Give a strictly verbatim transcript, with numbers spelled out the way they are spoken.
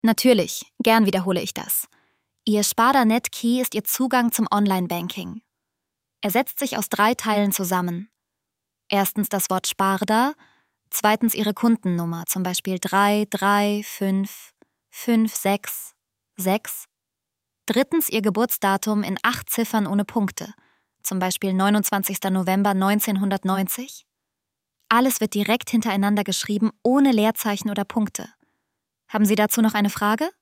Natürlich, gern wiederhole ich das. Ihr Sparda-Net-Key ist Ihr Zugang zum Online-Banking. Er setzt sich aus drei Teilen zusammen. Erstens das Wort Sparda, zweitens Ihre Kundennummer, zum Beispiel drei drei fünf fünf sechs sechs. Drittens Ihr Geburtsdatum in acht Ziffern ohne Punkte, zum Beispiel neunundzwanzigster November neunzehnhundertneunzig. Alles wird direkt hintereinander geschrieben, ohne Leerzeichen oder Punkte. Haben Sie dazu noch eine Frage?